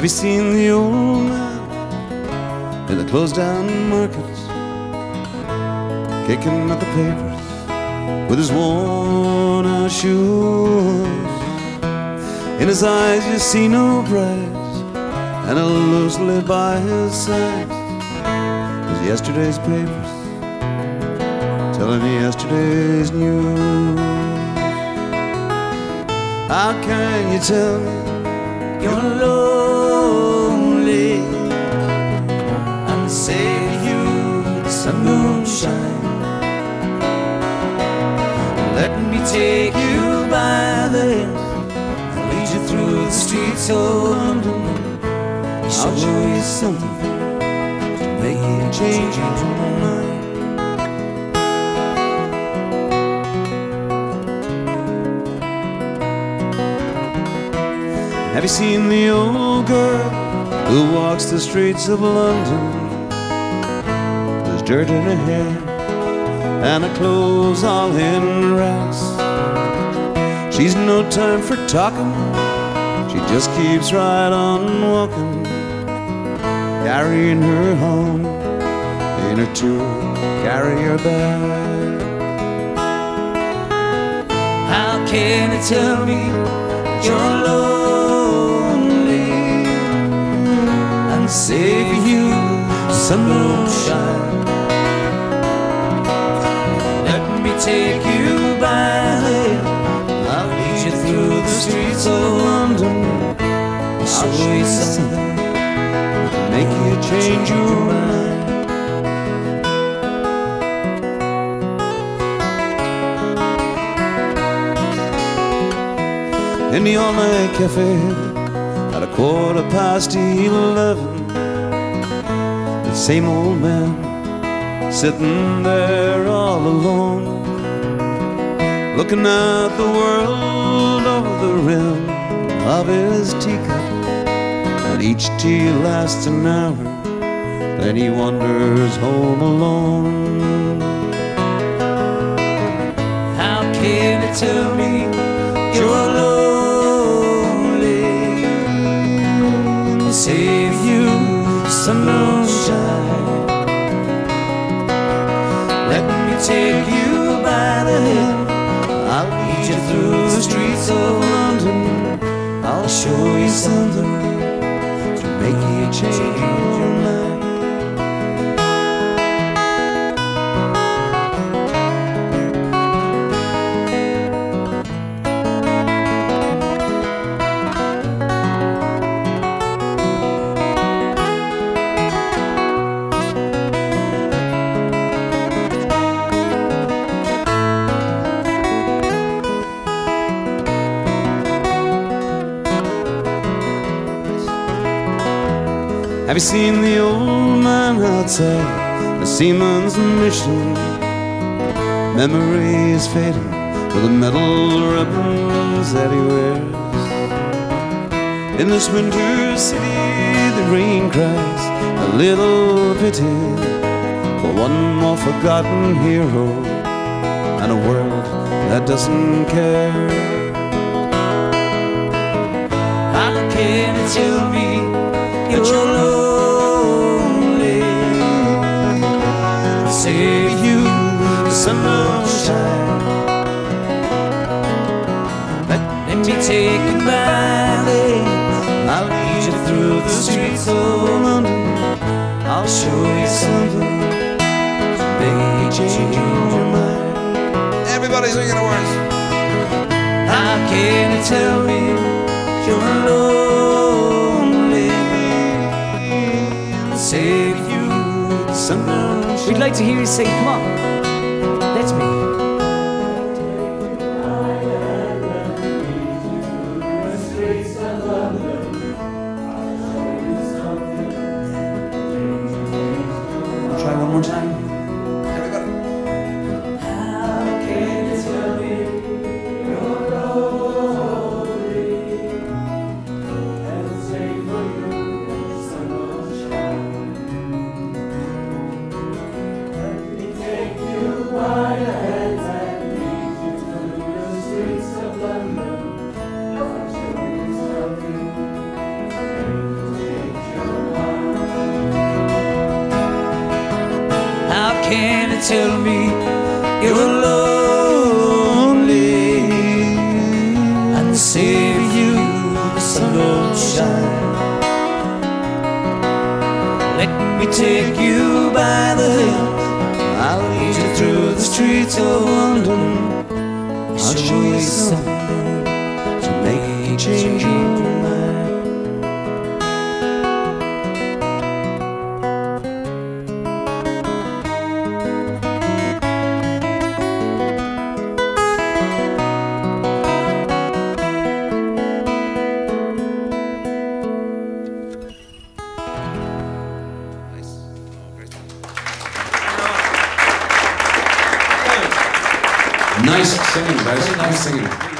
Have you seen the old man in the closed down markets, kicking at the papers with his worn out shoes? In his eyes you see no prize, and a loose lid by his side is yesterday's papers telling yesterday's news. How can you tell me you're lonely and save you some moonshine? Let me take you by the hand and lead you through the streets of London. I'll show you something to make you change your mind. Have you seen the old girl who walks the streets of London? There's dirt in her hair and her clothes all in rags. She's no time for talking, she just keeps right on walking, carrying her home in her two-carrier bag. How can you tell me you're lonely and save you some moonshine? Let me take you by the hand, I'll lead you through the streets of London. I'll show you something to make you change your mind. In the all-night cafe at 11:15, the same old man sitting there all alone, looking at the world over the rim of his teacup. And each tea lasts an hour, then he wanders home alone. How can you tell me you're lonely and save you some moonshine? Let me take you by the hand, I'll lead you through the streets of London. I'll show you something to make you change your mind. Have you seen the old man outside the seaman's mission? Memories fading with the metal ribbons that he wears. In this winter city the rain cries a little pity for one more forgotten hero and a world that doesn't care. How can you tell me you're lonely, save you some moonshine? Let me take you by the hand, I'll lead you through the streets of London. I'll show you something to make you change your mind. Everybody's singing the words. How can you tell me you're lonely and save you some moonshine? We'd like to hear you sing. Come on. That's me. Try one more time. Everybody. How can you tell me you're lonely and save you some moonshine? Let me take you tell me you're lonely, and save you the sun don't shine. Let me take you by the hand, I'll lead you through the streets of London. I'll show you something to make you change your mind. Nice singing, guys. Nice singing.